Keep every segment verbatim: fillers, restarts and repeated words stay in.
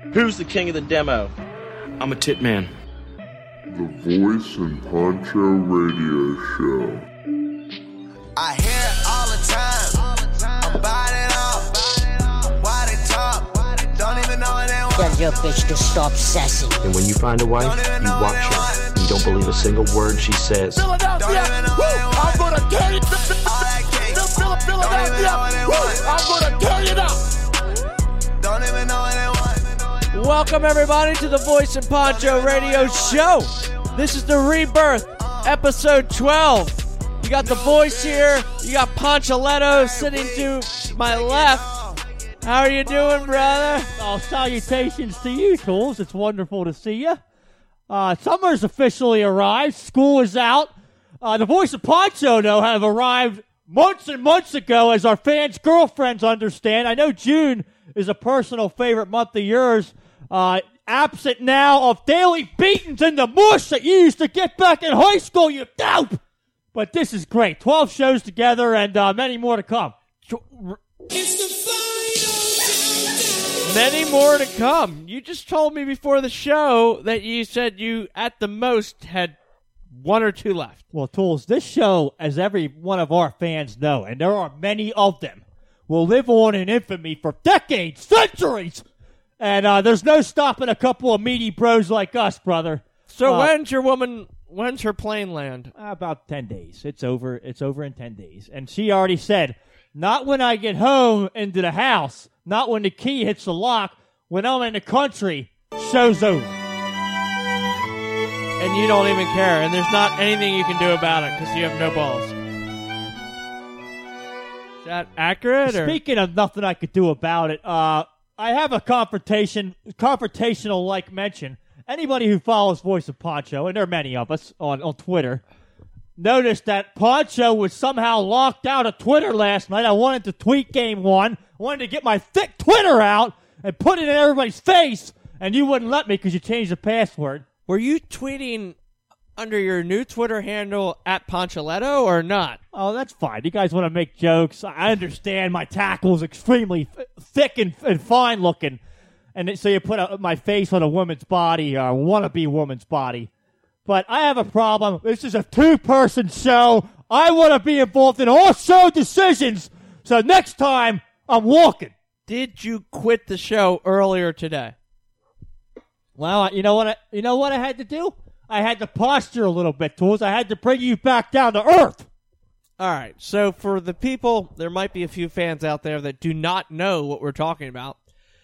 Who's the king of the demo? I'm a tit man. The Voice and Poncho Radio Show. I hear it all the time. About it all. Why they talk? Don't even know what they want. Tell your bitch to stop sassing. And when you find a wife, you watch her. You don't believe a single word she says. Philadelphia, I'm gonna tear it up. Philadelphia, I'm gonna tear it up. Don't even know what they want. Welcome, everybody, to the Voice and Poncho Radio Show. This is the Rebirth, episode twelve. You got the voice here. You got Poncholetto sitting to my left. How are you doing, brother? Oh, salutations to you, Tools. It's wonderful to see you. Uh, summer's officially arrived. School is out. Uh, the Voice of Poncho, though, have arrived months and months ago, as our fans' girlfriends understand. I know June is a personal favorite month of yours. Uh, absent now of daily beatings in the mush that you used to get back in high school, you dope! But this is great. twelve shows together and uh, many more to come. Many more to come. You just told me before the show that you said you, at the most, had one or two left. Well, Tools, this show, as every one of our fans know, and there are many of them, will live on in infamy for decades, centuries! And uh, there's no stopping a couple of meaty bros like us, brother. So uh, when's your woman, when's her plane land? About ten days. It's over. It's over in ten days. And she already said, not when I get home into the house, not when the key hits the lock, when I'm in the country, show's over. And you don't even care, and there's not anything you can do about it because you have no balls. Is that accurate? Or? Speaking of nothing I could do about it, uh, I have a confrontation, confrontational-like mention. Anybody who follows Voice of Poncho, and there are many of us on, on Twitter, noticed that Poncho was somehow locked out of Twitter last night. I wanted to tweet game one. I wanted to get my thick Twitter out and put it in everybody's face, and you wouldn't let me because you changed the password. Were you tweeting under your new Twitter handle at Poncholetto or not? Oh, that's fine. You guys want to make jokes. I understand my tackle is extremely f- thick and, and fine looking. And it, so you put a, my face on a woman's body, or a wannabe woman's body. But I have a problem. This is a two-person show. I want to be involved in all show decisions. So next time, I'm walking. Did you quit the show earlier today? Well, you know what I, you know what I had to do? I had to posture a little bit, Tools. I had to bring you back down to earth. All right. So for the people, there might be a few fans out there that do not know what we're talking about.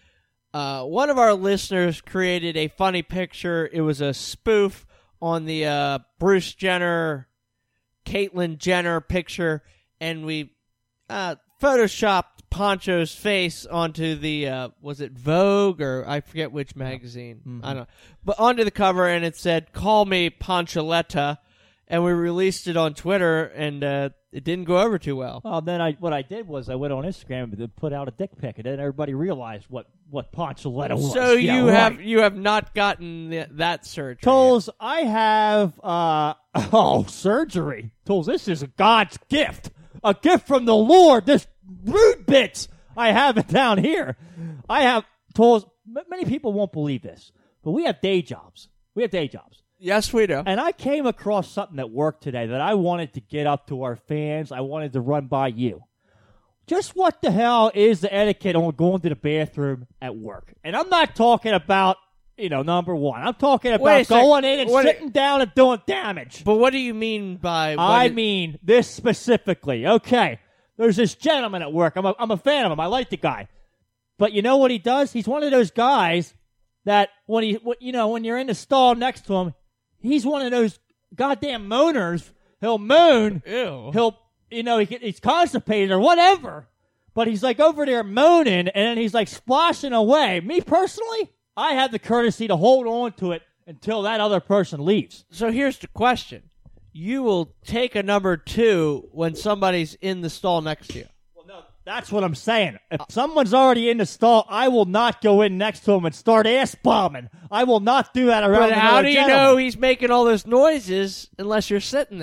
Uh, one of our listeners created a funny picture. It was a spoof on the uh, Bruce Jenner, Caitlyn Jenner picture, and we uh, photoshopped Poncho's face onto the, uh, was it Vogue, or I forget which magazine. Mm-hmm. I don't know. But onto the cover, and it said, "Call me Poncholetta," and we released it on Twitter, and uh, it didn't go over too well. Well, then I what I did was I went on Instagram and put out a dick pic, and then everybody realized what, what Poncholetta was. So yeah, you right. have you have not gotten the, that surgery. Tools, I have, uh, oh, surgery. Tools, this is a God's gift. A gift from the Lord. This rude bits. I have it down here. I have, Tools, m- many people won't believe this, but we have day jobs. We have day jobs. Yes, we do. And I came across something at work today that I wanted to get up to our fans. I wanted to run by you. Just what the hell is the etiquette on going to the bathroom at work? And I'm not talking about, you know, number one. I'm talking about going in and what sitting it, down and doing damage. But what do you mean by... I it, mean this specifically. Okay. There's this gentleman at work. I'm a, I'm a fan of him. I like the guy. But you know what he does? He's one of those guys that when he, you know, when you're in the stall next to him, he's one of those goddamn moaners. He'll moan. Ew. He'll, you know, he, he's constipated or whatever. But he's like over there moaning, and then he's like splashing away. Me personally, I have the courtesy to hold on to it until that other person leaves. So here's the question. You will take a number two when somebody's in the stall next to you. Well, no, that's what I'm saying. If someone's already in the stall, I will not go in next to him and start ass bombing. I will not do that around. But how do you gentleman. know he's making all those noises unless you're sitting there?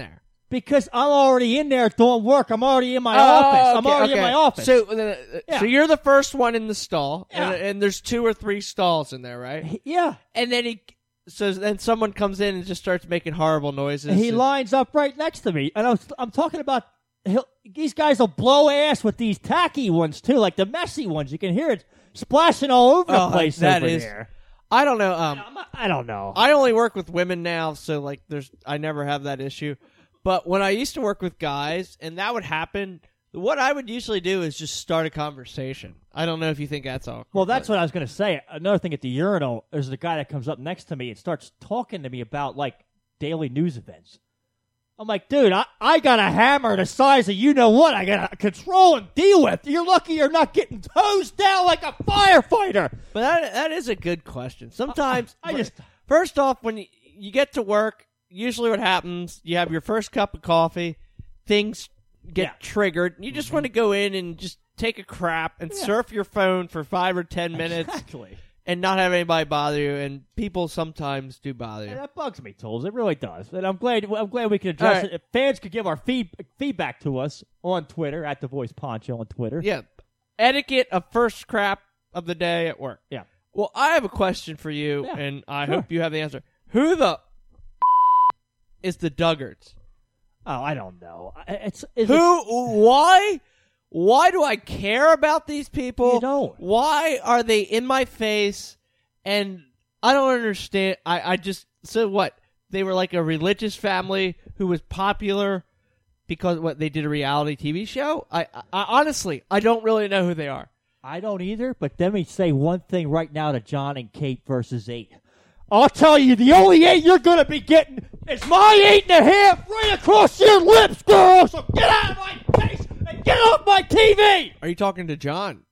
Because I'm already in there doing work. I'm already in my Oh, office. I'm okay, already okay. in my office. So, uh, Yeah. so you're the first one in the stall, Yeah. and, and there's two or three stalls in there, right? yeah. And then he, so then someone comes in and just starts making horrible noises. He and- lines up right next to me. And I was, I'm talking about he'll, these guys will blow ass with these tacky ones, too, like the messy ones. You can hear it splashing all over Oh, the place that over is- there. I don't know. Um, I'm not- I don't know. I only work with women now, so like, there's I never have that issue. But when I used to work with guys, and that would happen, what I would usually do is just start a conversation. I don't know if you think that's all. Well, that's what I was going to say. Another thing at the urinal is the guy that comes up next to me and starts talking to me about, like, daily news events. I'm like, dude, I, I got a hammer the size of you-know-what I got to control and deal with. You're lucky you're not getting hosed down like a firefighter. But that that is a good question. Sometimes, I just- first off, when you, you get to work, usually what happens, you have your first cup of coffee, things get Yeah. triggered. You just want to go in and just take a crap and Yeah. surf your phone for five or ten minutes Exactly. and not have anybody bother you. And people sometimes do bother you. And that bugs me, Tools. It really does. And I'm glad I'm glad we can address All right. it. If fans could give our feed, feedback to us on Twitter, at The Voice Poncho on Twitter. Yeah. Etiquette of first crap of the day at work. Yeah. Well, I have a question for you, Yeah, and I sure. hope you have the answer. Who the is the Duggards? Oh, I don't know. I- It's, it's Who? Why? Why do I care about these people? You don't. Why are they in my face? And I don't understand. I, I just so what? They were like a religious family who was popular because what they did a reality T V show. I, I, I honestly I don't really know who they are. I don't either, but let me say one thing right now to John and Kate versus eight. I'll tell you, the only eight you're going to be getting is my eight and a half right across your lips, girl. So get out of my face and get off my T V. Are you talking to John?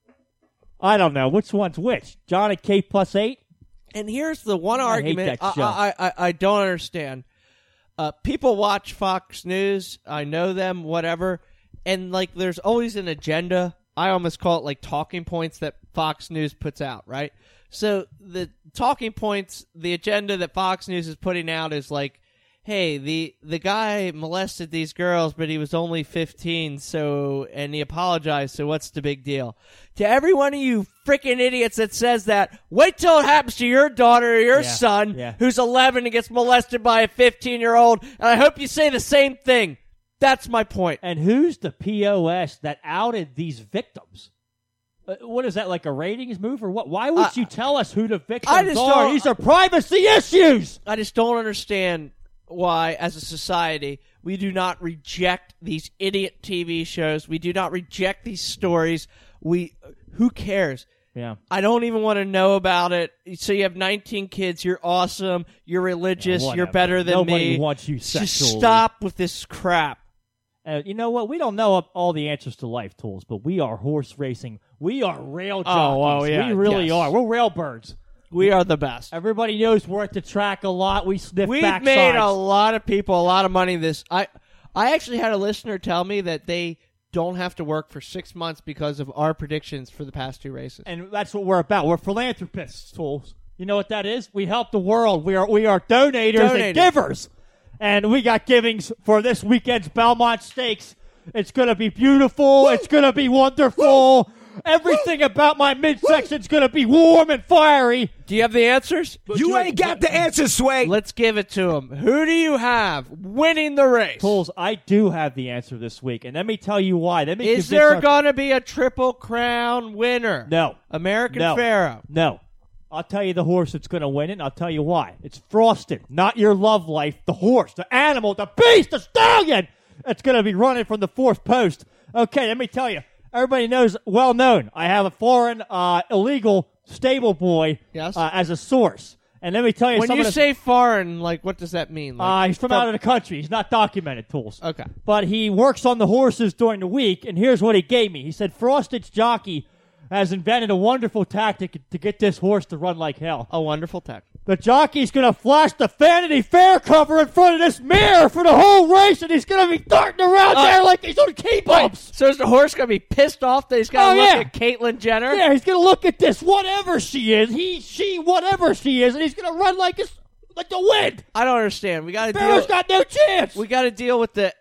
I don't know. Which one's which? John and Kate plus eight? And here's the one I hate argument that show. I, I, I, I don't understand. Uh, people watch Fox News. I know them, whatever. And, like, there's always an agenda. I almost call it, like, talking points that Fox News puts out, right? So the talking points, the agenda that Fox News is putting out is, like, hey, the the guy molested these girls, but he was only fifteen, so and he apologized, so what's the big deal? To every one of you freaking idiots that says that, wait till it happens to your daughter or your Yeah, son yeah. who's eleven and gets molested by a fifteen-year-old, and I hope you say the same thing. That's my point. And who's the P O S that outed these victims? Uh, what is that, like a ratings move or what? Why would Uh, you tell us who the victims I just are? don't- These are privacy issues. I just don't understand why, as a society, we do not reject these idiot T V shows. We do not reject these stories. We, who cares? Yeah. I don't even want to know about it. So you have nineteen kids. You're awesome. You're religious. Yeah, you're whatever. better than Nobody me. wants you Just sexually. stop with this crap. Uh, you know what? We don't know all the answers to life, Tools, but we are horse racing. We are rail jockeys. Oh, well, yeah, we really yes. are. We're railbirds. We are the best. Everybody knows we're at the track a lot. We sniff We've backsides. made a lot of people a lot of money. This I, I actually had a listener tell me that they don't have to work for six months because of our predictions for the past two races. And that's what we're about. We're philanthropists, Tools. You know what that is? We help the world. We are we are donators Donators. and givers. And we got givings for this weekend's Belmont Stakes. It's going to be beautiful. It's going to be wonderful. Everything about my midsection's going to be warm and fiery. Do you have the answers? You ain't got the answer, Sway. Let's give it to him. Who do you have winning the race? Tools, I do have the answer this week, and let me tell you why. Let me Is convince there our- going to be a Triple Crown winner? No. American No. Pharaoh. No. I'll tell you the horse that's going to win it, and I'll tell you why. It's Frosted, not your love life. The horse, the animal, the beast, the stallion. It's going to be running from the fourth post. Okay, let me tell you. Everybody knows, well known, I have a foreign, uh, illegal stable boy Yes. uh, as a source. And let me tell you When some you of the, say foreign, like, what does that mean? uh, Like, he's from, out of the country. He's not documented, Tools. Okay. But he works on the horses during the week, and here's what he gave me. He said, Frosted's jockey has invented a wonderful tactic to get this horse to run like hell. A wonderful tactic. The jockey's going to flash the Vanity Fair cover in front of this mirror for the whole race, and he's going to be darting around Uh, there like he's on key bumps. So is the horse going to be pissed off that he's got to Oh, look yeah. at Caitlyn Jenner? Yeah, he's going to look at this, whatever she is, he, she, whatever she is, and he's going to run like it's, like the wind. I don't understand. We got to Pharaoh's deal. got no chance. We got to deal with the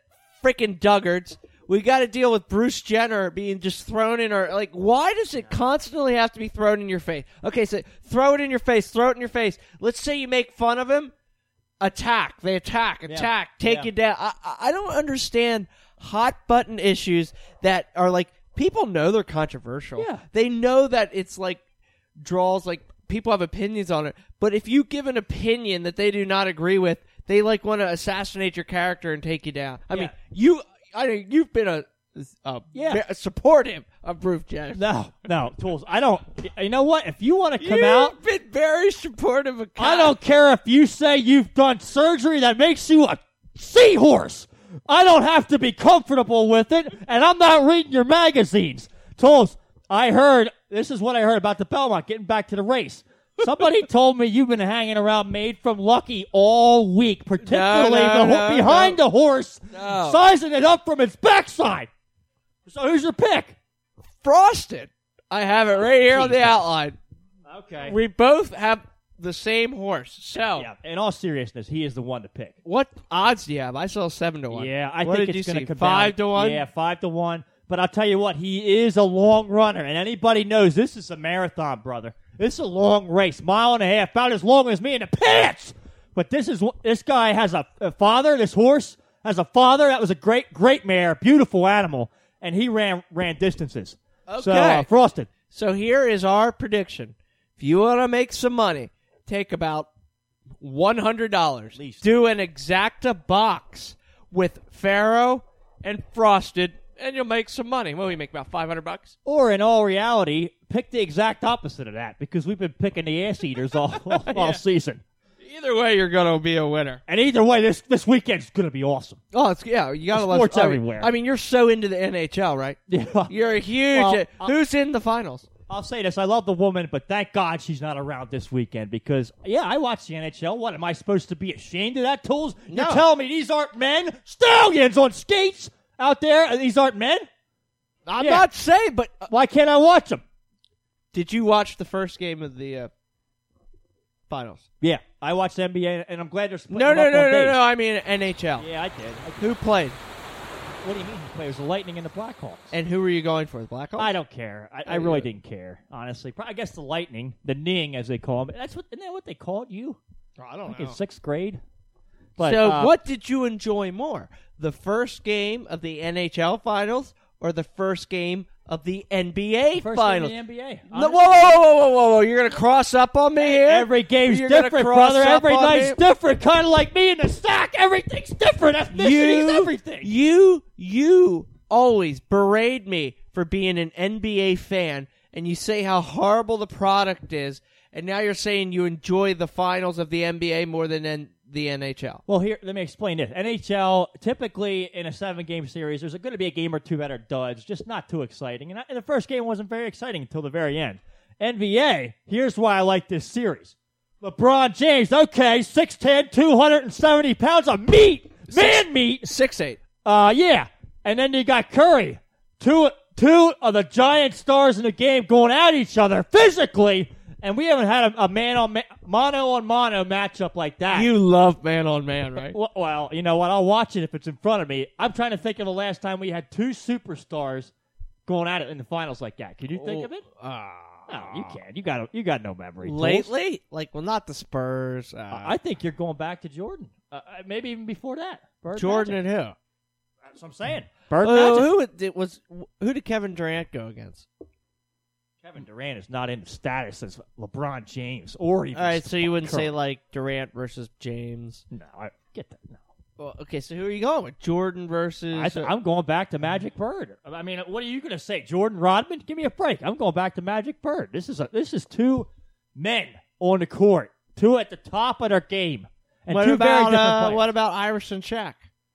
freaking Duggards. We got to deal with Bruce Jenner being just thrown in our, like, why does it constantly have to be thrown in your face? Okay, so throw it in your face, throw it in your face. Let's say you make fun of him. Attack. They attack, attack, yeah. take yeah. you down. I, I don't understand hot button issues that are like, people know they're controversial. Yeah. They know that it's like, draws, like, people have opinions on it. But if you give an opinion that they do not agree with, they, like, want to assassinate your character and take you down. I yeah. mean, you... I mean, you've been a, a, yeah. a supportive of Bruce Jenner. No, no, Tools. I don't. You know what? If you want to come you've out, been very supportive of. I don't care if you say you've done surgery that makes you a seahorse. I don't have to be comfortable with it, and I'm not reading your magazines. Tools, I heard. This is what I heard about the Belmont. Getting back to the race. Somebody told me you've been hanging around Made from Lucky all week, particularly no, no, the, no, behind no. the horse, No. sizing it up from its backside. So who's your pick? Frosted. I have it right here on the outline. Okay. We both have the same horse. So, Yeah, in all seriousness, he is the one to pick. what odds do you have? I saw seven to one. Yeah, I what think did it's you going to see? come five down. to one. Yeah, five to one. But I'll tell you what, he is a long runner, and anybody knows this is a marathon, brother. This is a long race, mile and a half, about as long as me in the pants. But this is this guy has a, a father. This horse has a father that was a great, great mare, beautiful animal, and he ran ran distances. Okay. So uh, Frosted. So here is our prediction. If you want to make some money, take about one hundred dollars. Least. Do an Exacta box with Pharaoh and Frosted, and you'll make some money. What do we make, about five hundred bucks? Or in all reality, pick the exact opposite of that, because we've been picking the ass eaters all, all, Yeah. all season. Either way, you're going to be a winner. And either way, this this weekend's going to be awesome. Oh, it's, yeah, you got to love Sports I mean- everywhere. I mean, you're so into the N H L, right? Yeah. You're a huge. Well, I'll- who's in the finals? I'll say this. I love the woman, but thank God she's not around this weekend because, yeah, I watch the N H L. What, am I supposed to be ashamed of that, Tools? No. You're telling me these aren't men? Stallions on skates out there? These aren't men? I'm Yeah. not saying, but uh, Why can't I watch them? did you watch the first game of the uh, finals? Yeah, I watch the N B A, and I'm glad they're splitting No, them no, up no, on no, days. no. I mean N H L. Yeah, I did. I, Who played? what do you mean? Players the Lightning and the Blackhawks. And who were you going for? The Blackhawks? I don't care. I, I really didn't care, honestly. Pro- I guess the Lightning, the Ning, as they call them. That's what. Isn't that what they called you? I don't Like in sixth grade. But, so, uh, what did you enjoy more? The first game of the N H L finals or the first game of the N B A First finals? game in the N B A. No, whoa, whoa, whoa, whoa, whoa, whoa! You're gonna cross up on me here? Every game's You're gonna different, cross brother. up Every on night's me? different. Kind of like me in the sack. Everything's different. Ethnicity's everything. You, you always berate me for being an N B A fan, and you say how horrible the product is, and now you're saying you enjoy the finals of the N B A more than N- the N H L. Well, here, let me explain this. N H L, typically in a seven-game series, there's going to be a game or two that are duds, just not too exciting. And, I, and the first game wasn't very exciting until the very end. N B A, here's why I like this series. LeBron James, okay, six ten, two hundred seventy pounds of meat, man meat. Six eight. Uh, yeah. And then you got Curry. Two two of the giant stars in the game going at each other physically, and we haven't had a, a man on ma- mono on mono matchup like that. You love man on man, right? Well, well, you know what? I'll watch it if it's in front of me. I'm trying to think of the last time we had two superstars going at it in the finals like that. Can you think of it? Uh, No, you can't. You got you got no memory. Tools. lately, like, well, not the Spurs. Uh, I think you're going back to Jordan. Uh, uh, maybe even before that. Bird Jordan Magic. and who? That's what I'm saying. Bird Well, Magic. who it was? Who did Kevin Durant go against? Kevin Durant is not in the status as LeBron James or even. All right, so you wouldn't say Curry. like Durant versus James. No, I get that. No. Well, okay, so who are you going with? Jordan versus? I th- I'm going back to Magic Bird. I mean, what are you going to say, Jordan Rodman? Give me a break. I'm going back to Magic Bird. This is a, this is two men on the court, two at the top of their game, and what two about very different uh, players. what about Irish and Shaq?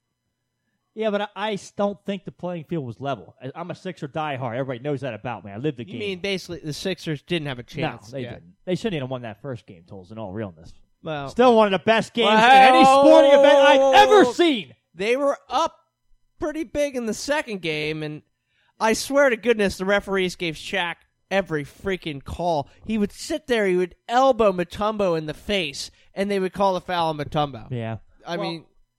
Yeah, but I, I don't think the playing field was level. I, I'm a Sixer diehard. Everybody knows that about me. I lived the You game. mean basically the Sixers didn't have a no, chance? they yet. didn't. They shouldn't have won that first game, Tools, in all realness. Well, Still one of the best games Well, in hey, any whoa, sporting whoa, event whoa, I've whoa, ever whoa. seen. they were up pretty big in the second game, and I swear to goodness, the referees gave Shaq every freaking call. He would sit there, he would elbow Mutombo in the face, and they would call a foul on Mutombo. Yeah. I Well, mean,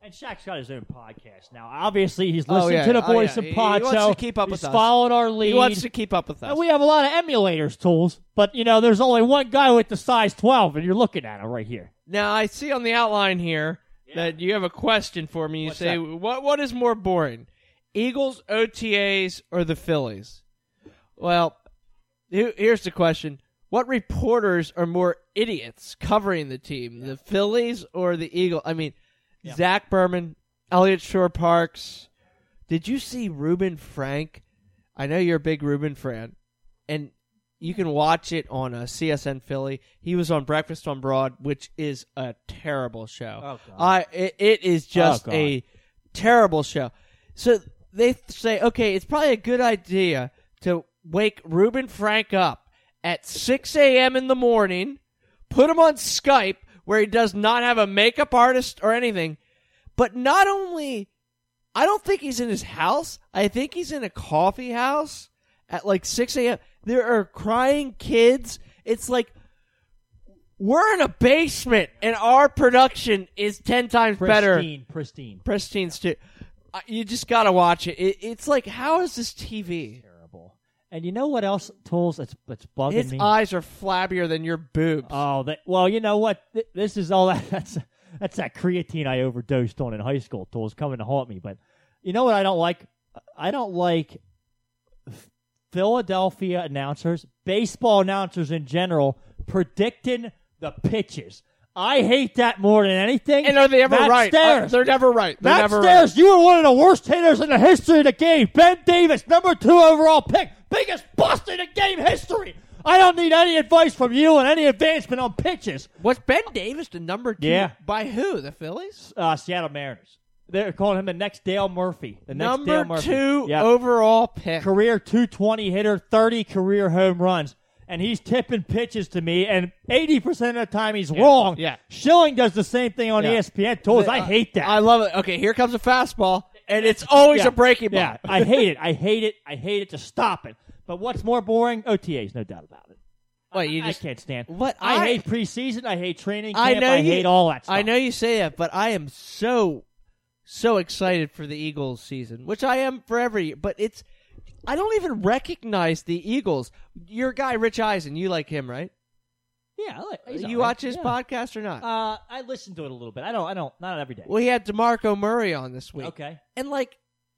And Shaq's got his own podcast now. Obviously, he's Oh, listening yeah. to the Oh, voice yeah. of He- he Poncho. wants to keep up he's with us. following our lead. He wants to keep up with us. And we have a lot of emulators, Tools. But, you know, there's only one guy with the size twelve, and you're looking at him right here. Now, I see on the outline here that you have a question for me. You What's say, that? what what is more boring, Eagles, O T As, or the Phillies? Well, he- here's the question. What reporters are more idiots covering the team, the Phillies or the Eagles? I mean, Yeah. Zach Berman, Elliott Shore-Parks. Did you see Reuben Frank? I know you're a big Reuben fan, and you can watch it on uh, C S N Philly. He was on Breakfast on Broad, which is a terrible show. Oh, God. I it, it is just Oh, God. a terrible show. So they th- say, okay, it's probably a good idea to wake Reuben Frank up at six a.m. in the morning, put him on Skype where he does not have a makeup artist or anything, but not only, I don't think he's in his house. I think he's in a coffee house at like six a.m. There are crying kids. It's like we're in a basement and our production is ten times better. Pristine, pristine. Pristine stu- uh, You just got to watch it. it. It's like, how is this T V? Terrible. And you know what else, Tools, that's, that's bugging His me? eyes are flabbier than your boobs. Oh, that, well, you know what? Th- This is all that. That's that's that creatine I overdosed on in high school. Tools coming to haunt me. But you know what I don't like? I don't like Philadelphia announcers, baseball announcers in general, predicting the pitches. I hate that more than anything. and are they ever Matt right? Stairs. Uh, they're never right. They're Matt never Stairs, right. you were one of the worst hitters in the history of the game. Ben Davis, number two overall pick, biggest bust in the game history. I don't need any advice from you and any advancement on pitches. Was Ben Davis the number two? Yeah. By who? The Phillies? Uh, Seattle Mariners. They're calling him the next Dale Murphy. The next Number Dale Murphy. two Yeah. overall pick. Career two twenty hitter, thirty career home runs. And he's tipping pitches to me, and eighty percent of the time he's wrong. yeah. Schilling does the same thing on Yeah. E S P N. Tools, I hate that. I love it. Okay, here comes a fastball, and it's always Yeah. a breaking ball. Yeah, I hate it. I hate it. I hate it. Just stop it. But what's more boring? O T As, no doubt about it. Wait, you I just can't stand. What I, I- hate preseason. I hate training camp. I know I you, hate all that stuff. I know you say that, but I am so so excited for the Eagles season, which I am for every year. But it's I don't even recognize the Eagles. Your guy Rich Eisen, you like him, right? Yeah, I like, he's you all right. watch his Yeah. podcast or not? Uh, I listen to it a little bit. I don't. I don't. Not every day. well, he had DeMarco Murray on this week. Okay. And like,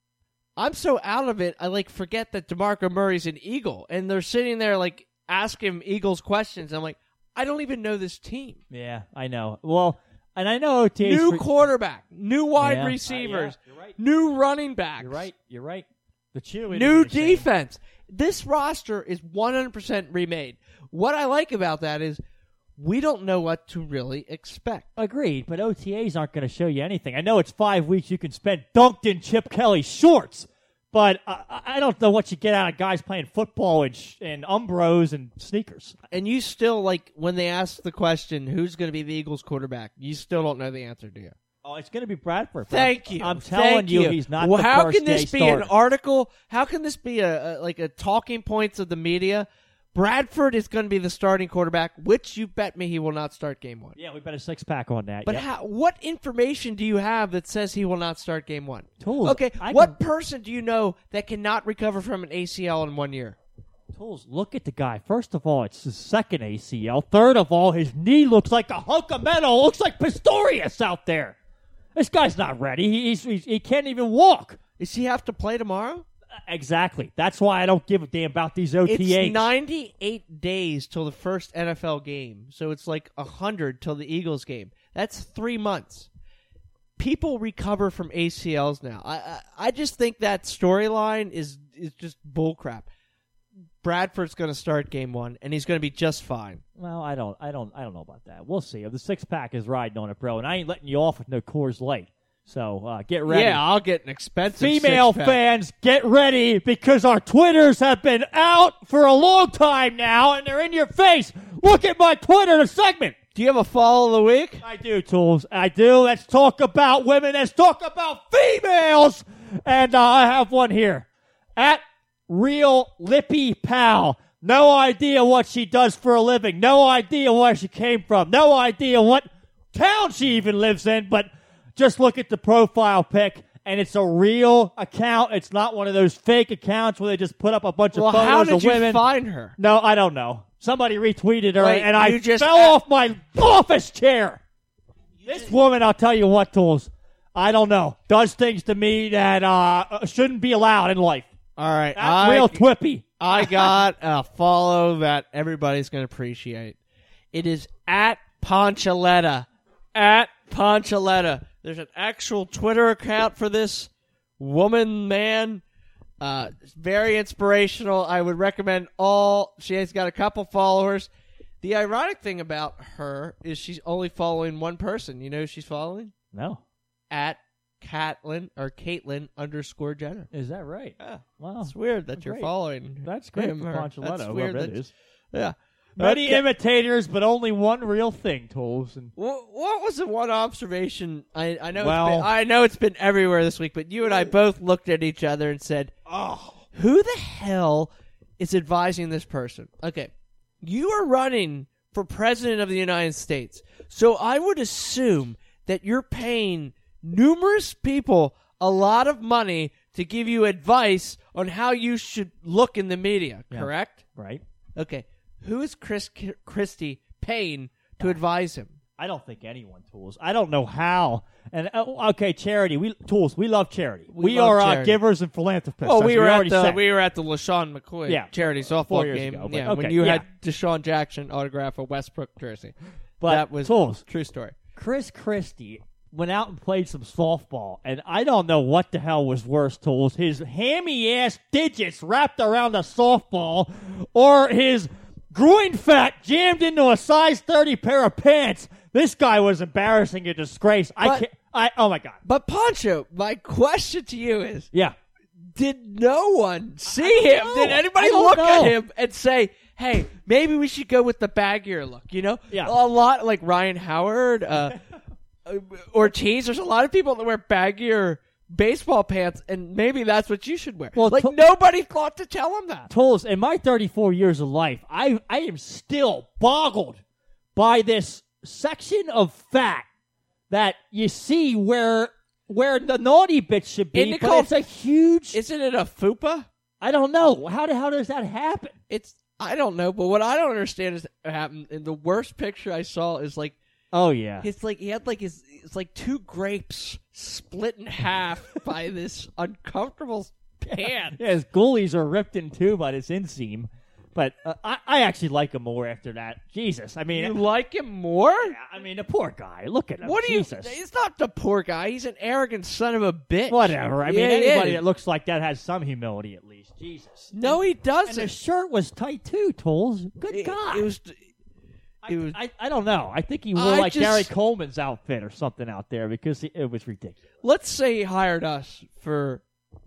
I'm so out of it, I like forget that DeMarco Murray's an Eagle, and they're sitting there like asking him Eagles questions. I'm like, I don't even know this team. Yeah, I know. Well, and I know O T As. New for- quarterback, new wide Yeah. receivers, Uh, yeah, you're right. new running backs. You're right. You're right. The cheerleaders. New are the same. defense. This roster is one hundred percent remade. What I like about that is we don't know what to really expect. Agreed, but O T As aren't going to show you anything. I know it's five weeks you can spend dunked in Chip Kelly shorts, but I, I don't know what you get out of guys playing football in, sh- in Umbros and sneakers. And you still, like, when they ask the question, who's going to be the Eagles quarterback, you still don't know the answer, do you? Oh, it's going to be Bradford. but Thank I'm- you. I'm telling Thank you, you, he's not well, the how first can this day be starter. an article? How can this be a, a like a talking points of the media? Bradford is going to be the starting quarterback, which you bet me he will not start game one. Yeah, we bet a six pack on that. But yep. how, what information do you have that says he will not start game one? Tools. Okay, I what can- person do you know that cannot recover from an A C L in one year? Tools, look at the guy. First of all, it's his second A C L. Third of all, his knee looks like a hunk of metal. Looks like Pistorius out there. This guy's not ready. He, he's, he's, he can't even walk. Does he have to play tomorrow? Exactly. That's why I don't give a damn about these O T As. It's ninety-eight days till the first N F L game, so it's like one hundred till the Eagles game. That's three months. People recover from A C Ls now. I I, I just think that storyline is is just bullcrap. Bradford's going to start game one, and he's going to be just fine. Well, I don't, I don't, I don't know about that. We'll see. The six pack is riding on it, bro, and I ain't letting you off with no Coors Light. So uh, get ready. Yeah, I'll get an expensive Female six-pack. fans, get ready because our Twitters have been out for a long time now, and they're in your face. Look at my Twitter segment. Do you have a follow of the week? I do, Tools. I do. Let's talk about women. Let's talk about females. And uh, I have one here. At Real Lippy Pal. No idea what she does for a living. No idea where she came from. No idea what town she even lives in. But just look at the profile pic, and it's a real account. It's not one of those fake accounts where they just put up a bunch Well, of photos how did of you women. find her? No, I don't know. Somebody retweeted her, Wait, and I you just fell a- off my office chair. This woman, I'll tell you what, Tools, I don't know, does things to me that uh, shouldn't be allowed in life. All right, That's I, real twippy. I got a follow that everybody's going to appreciate. It is at Ponchaletta. At Ponchaletta. There's an actual Twitter account for this woman, man. Uh, it's very inspirational. I would recommend all. She has got a couple followers. The ironic thing about her is she's only following one person. You know who she's following? No. At Caitlyn or Caitlyn underscore Jenner. Is that right? Yeah. Wow. It's weird that That's you're great. following. That's great him for or- Ponchaletta, That's whoever weird it that- is. Yeah. Many Okay. imitators, but only one real thing, Tools. And What, what was the one observation? I, I know. Well- it's been, I know it's been everywhere this week, but you and I both looked at each other and said, "Oh, who the hell is advising this person?" Okay, you are running for president of the United States, so I would assume that you're paying numerous people a lot of money to give you advice on how you should look in the media. Yeah. Correct? right? Okay. Who is Chris Christie paying to advise him? I don't think anyone, Tools. I don't know how. And uh, okay, charity. We Tools. We love charity. We, We love are uh, charity. givers and philanthropists. Oh, as we were at already the said. we were at the LaShawn McCoy Yeah. charity softball Four years game. ago, but yeah, when okay, you yeah. had Deshaun Jackson autograph a Westbrook jersey. But that was Tools, true story. Chris Christie went out and played some softball, and I don't know what the hell was worse, Tools. His hammy-ass digits wrapped around a softball or his groin fat jammed into a size thirty pair of pants. This guy was embarrassing, a disgrace. I But- can't. I, oh, my God. But Poncho, my question to you is: Yeah. did no one see don't him? know. Did anybody I don't look at know. him and say, "Hey, maybe we should go with the baggier look"? You know, Yeah. a lot like Ryan Howard, uh, Ortiz. There's a lot of people that wear baggier baseball pants, and maybe that's what you should wear. Well, like to- nobody thought to tell him that. Tools, in my thirty-four years of life, I I am still boggled by this section of fat that you see where where the naughty bits should be, Isn't it but called- it's a huge. Isn't it a fupa? I don't know how the hell does that happen? It's I don't know, but what I don't understand is what happened. And the worst picture I saw is like Oh yeah, it's like he had like his it's like two grapes split in half by this uncomfortable pan. yeah. His goalies are ripped in two by this inseam, but uh, I I actually like him more after that. Jesus, I mean, You like him more? I mean the poor guy. Look at him. What do you? Jesus. He's not the poor guy. He's an arrogant son of a bitch. Whatever. I mean, Yeah, he anybody is. that looks like that has some humility at least. Jesus. No, he And doesn't. the shirt was tight too, Tools. Good it, God. it was. I, It was. I, I don't know. I think he wore I like just- Gary Coleman's outfit or something out there because he, it was ridiculous. Let's say he hired us for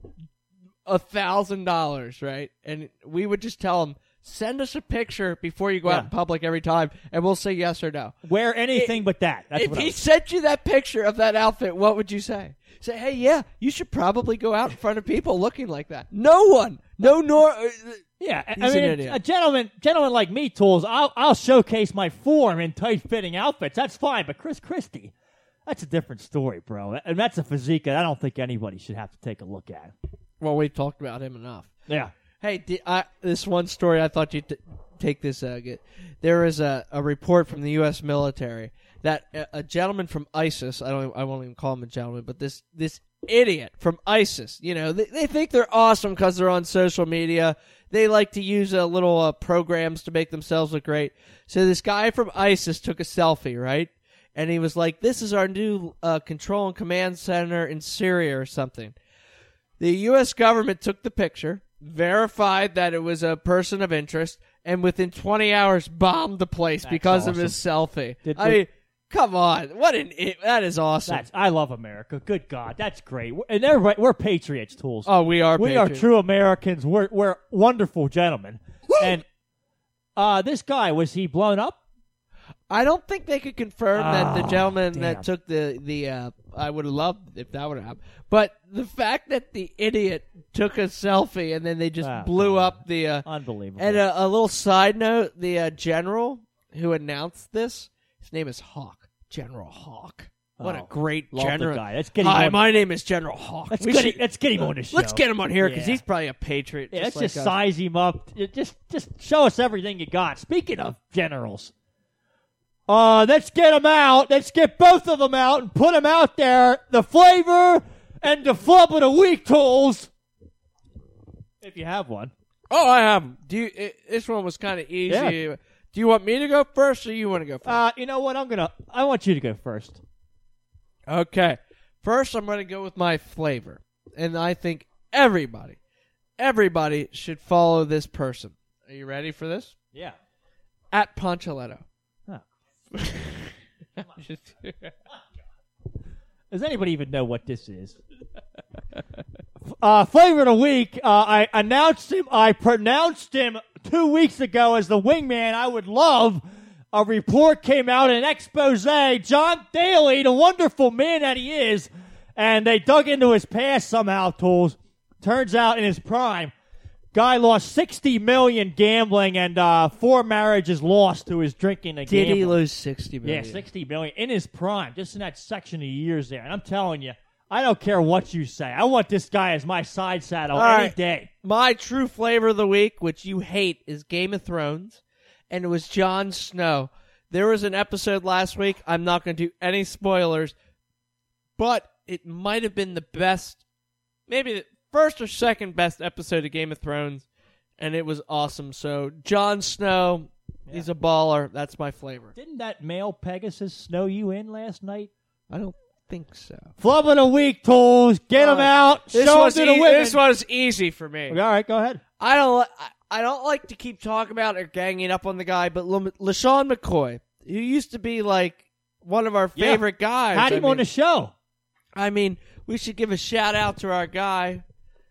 a thousand dollars, right? And we would just tell him, send us a picture before you go Yeah. out in public every time, and we'll say yes or no. Wear anything but that. That's if what I he was- sent you that picture of that outfit, what would you say? Say, hey, yeah, you should probably go out in front of people looking like that. No one, no nor. uh, yeah, I- He's I mean, an idiot. a gentleman, gentleman like me, Tools. I'll, I'll showcase my form in tight-fitting outfits. That's fine. But Chris Christie, that's a different story, bro. And that's a physique that I don't think anybody should have to take a look at. Well, we've talked about him enough. Yeah. Hey, di- I, this one story, I thought you'd t- take this. Uh, get, there is a, a report from the U S military that a, a gentleman from ISIS, I don't, I won't even call him a gentleman, but this this idiot from ISIS, you know, they, they think they're awesome because they're on social media. They like to use uh, little uh, programs to make themselves look great. So this guy from ISIS took a selfie, right? And he was like, "This is our new uh, control and command center in Syria or something." The U S government took the picture, verified that it was a person of interest, and within twenty hours bombed the place That's because of awesome. his selfie. Did- I did- mean, come on. What an I- that is awesome. That's, I love America. Good God, that's great. And everybody, we're patriots, Tools. oh, we are we are patriots. true Americans. We're we're wonderful gentlemen. And uh, this guy, was he blown up? I don't think they could confirm that the Oh, gentleman damn. that took the the. Uh, I would have loved if that would have happened, but the fact that the idiot took a selfie and then they just Ah, blew man. up the. Uh, Unbelievable. and a, a little side note: the uh, general who announced this, his name is Hawk, General Hawk. What Oh, a great love the general. guy. Let's get him Hi, on- my name is General Hawk. Let's We get, should- him, let's get him on the show. Let's get him on here because Yeah. he's probably a patriot. Yeah, just let's like just us. size him up. It- Just, just show us everything you got. Speaking of generals, uh, let's get them out. Let's get both of them out and put them out there. The flavor and the flub of the week, tools. If you have one. Oh, I have 'em. Do you? It, this one was kind of easy. Yeah. Do you want me to go first, or you want to go first? Uh, you know what? I'm gonna. I want you to go first. Okay. First, I'm going to go with my flavor. And I think everybody, everybody should follow this person. Are you ready for this? Yeah. At Poncholetto. Huh. Does anybody even know what this is? uh, flavor of the week. Uh, I announced him. I pronounced him two weeks ago as the wingman I would love. A report came out, an expose. John Daly, the wonderful man that he is, and they dug into his past somehow, tools. Turns out in his prime, guy lost sixty million dollars gambling and uh, four marriages lost to his drinking and Did gambling. he lose sixty million? Yeah, sixty million in his prime, just in that section of years there. And I'm telling you, I don't care what you say. I want this guy as my side saddle All any right. day. My true flavor of the week, which you hate, is Game of Thrones, and it was Jon Snow. There was an episode last week. I'm not going to do any spoilers, but it might have been the best, maybe the first or second best episode of Game of Thrones, and it was awesome. So, Jon Snow, Yeah. he's a baller. That's my flavor. Didn't that male Pegasus snow you in last night? I don't think so. Flub of the week, tools. Get them Uh, out. This Show 'em was to the e- women. this was easy for me. All right, go ahead. I don't. li- I- I don't like to keep talking about or ganging up on the guy, but Le- LaShawn McCoy, who used to be like one of our Yeah. favorite guys. Had I him mean, on the show. I mean, we should give a shout out to our guy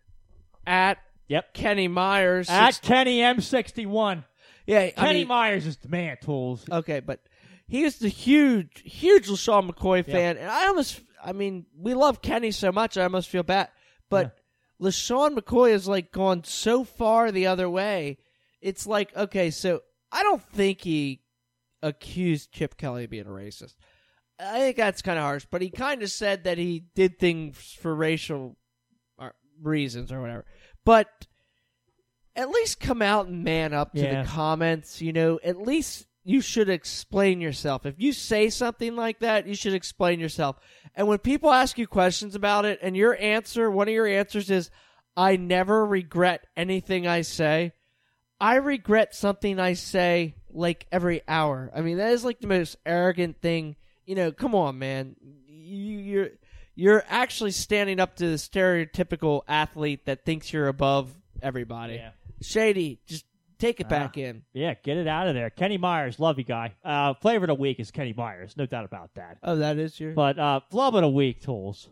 at Yep. Kenny Myers. At Six- Kenny M sixty-one. yeah, I Kenny mean, Myers is the man, tools. okay, but he was the huge, huge LaShawn McCoy Yeah. fan, and I almost, I mean, we love Kenny so much, I almost feel bad, but LaShawn McCoy has like gone so far the other way. It's like, okay, so I don't think he accused Chip Kelly of being a racist. I think that's kind of harsh, but he kind of said that he did things for racial uh, reasons or whatever. But at least come out and man up to Yeah. the comments, you know, at least you should explain yourself. If you say something like that, you should explain yourself. And when people ask you questions about it and your answer, one of your answers is, I never regret anything I say. I regret something I say like every hour. I mean, that is like the most arrogant thing. You know, come on, man. You, you're you're actually standing up to the stereotypical athlete that thinks you're above everybody. Yeah. Shady, just take it Ah. back in. Yeah, get it out of there. Kenny Myers, love you, guy. Uh, flavor of the week is Kenny Myers. No doubt about that. Oh, that is your... But uh, flub of the week, tools.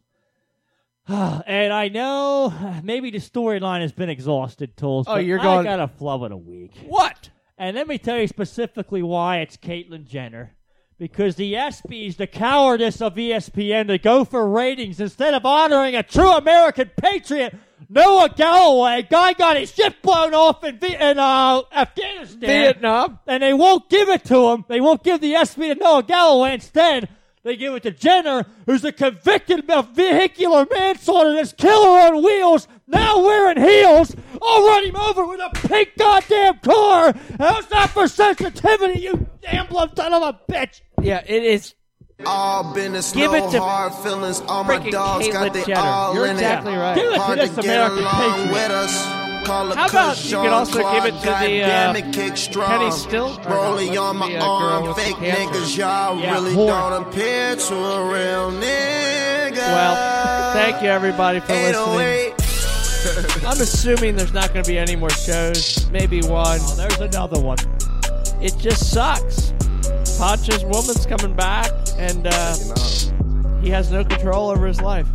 And I know maybe the storyline has been exhausted, tools. Oh, but you're I going- got a flub of the week. What? And let me tell you specifically why it's Caitlyn Jenner. Because the ESPYs, the cowardice of E S P N to go for ratings instead of honoring a true American patriot, Noah Galloway, guy got his shit blown off in, v- in uh, Afghanistan. Vietnam? And they won't give it to him. They won't give the E S P N to Noah Galloway. Instead, they give it to Jenner, who's a convicted of vehicular manslaughter that's killer on wheels, now wearing heels. I'll run him over with a pink goddamn car. How's that for sensitivity, you damn blood son of a bitch? Yeah, it is. All business, Give no it to hard feelings. All my freaking dogs got Caitlyn they Jenner. all You're in exactly it. right. Give it Hard to to this get American along patriot. with us. Call a How about you could also give it to the, uh, goddamn it, kick strong. Kenny Still? Or no, Rolling what's on my the, uh, girl arm, with the fake cancer? niggas, y'all Yeah, really whore. don't appear to a real nigga. Well, thank you, everybody, for eight oh listening. eight I'm assuming there's not going to be any more shows. Maybe one. Oh, there's another one. It just sucks. Poncho's woman's coming back, and uh, he has no control over his life.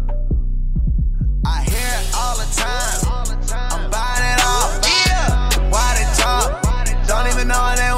I hear it all the time. I'm buying it off. Yeah. Why they talk? Don't even know what they